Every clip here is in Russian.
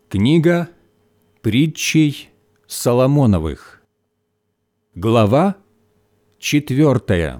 Книга притчей Соломоновых, глава 4.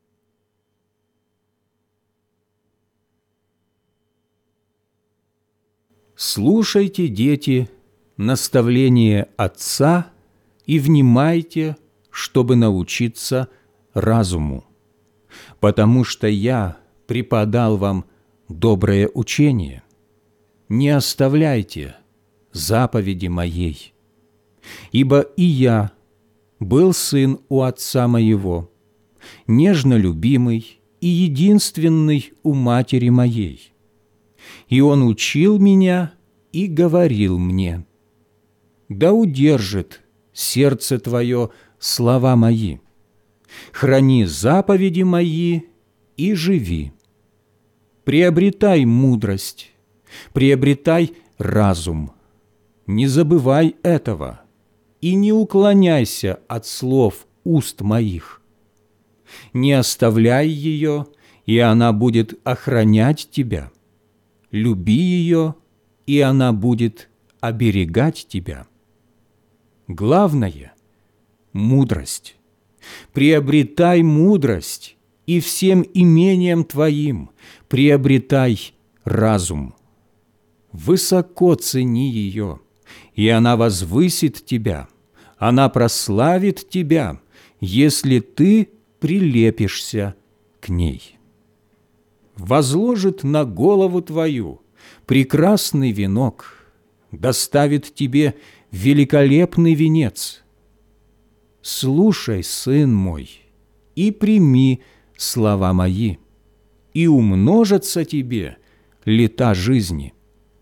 Слушайте, дети, наставление отца и внимайте, чтобы научиться разуму, потому что я преподал вам доброе учение. Не оставляйте заповеди моей, ибо и я был сын у отца моего, нежно любимый и единственный у матери моей. И он учил меня и говорил мне: да удержит сердце твое слова мои, храни заповеди мои и живи. Приобретай мудрость, приобретай разум, не забывай этого и не уклоняйся от слов уст моих. Не оставляй ее, и она будет охранять тебя. Люби ее, и она будет оберегать тебя. Главное – мудрость. Приобретай мудрость, и всем имением твоим приобретай разум. Высоко цени ее, и она возвысит тебя, она прославит тебя, если ты прилепишься к ней. Возложит на голову твою прекрасный венок, доставит тебе великолепный венец. Слушай, сын мой, и прими слова мои, и умножатся тебе лета жизни.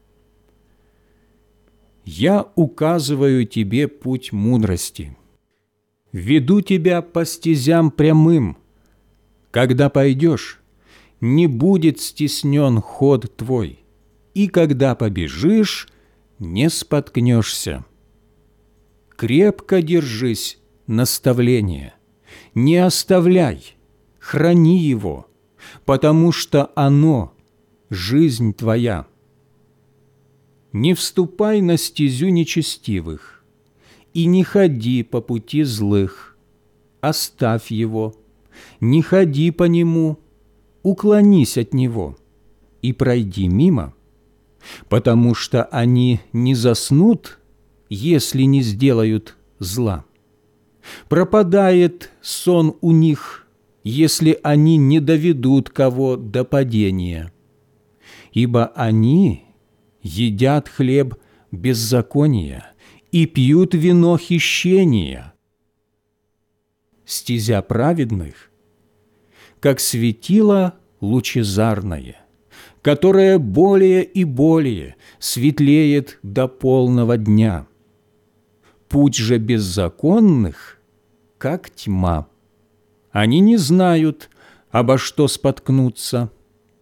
Я указываю тебе путь мудрости, веду тебя по стезям прямым. Когда пойдешь, не будет стеснен ход твой, и когда побежишь, не споткнешься. Крепко держись наставления, не оставляй, храни его, потому что оно – жизнь твоя. Не вступай на стезю нечестивых, и не ходи по пути злых. Оставь его, не ходи по нему, уклонись от него и пройди мимо, потому что они не заснут, если не сделают зла. Пропадает сон у них, если они не доведут кого до падения. Ибо они едят хлеб беззакония и пьют вино хищения. Стезя праведных, как светило лучезарное, которое более и более светлеет до полного дня. Путь же беззаконных, как тьма. Они не знают, обо что споткнуться.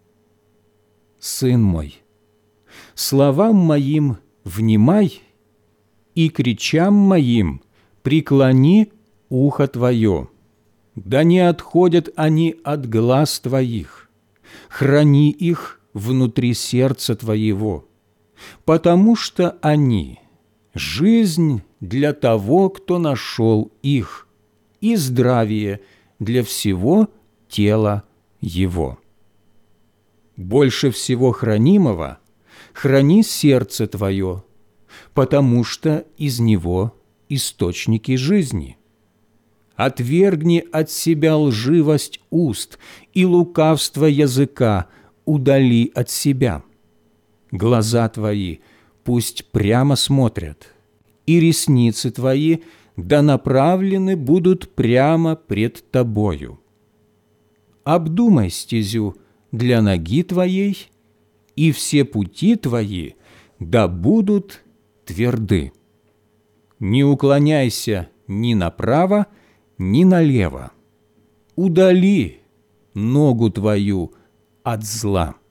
Сын мой, словам моим внимай, и к речам моим преклони ухо твое. Да не отходят они от глаз твоих, храни их внутри сердца твоего, потому что они – жизнь для того, кто нашел их, и здравие для всего тела его. Больше всего хранимого храни сердце твое, потому что из него источники жизни. Отвергни от себя лживость уст и лукавство языка удали от себя. Глаза твои пусть прямо смотрят, и ресницы твои да направлены будут прямо пред тобою. Обдумай стезю для ноги твоей, и все пути твои да будут тверды. Не уклоняйся ни направо, ни налево. Удали ногу твою от зла.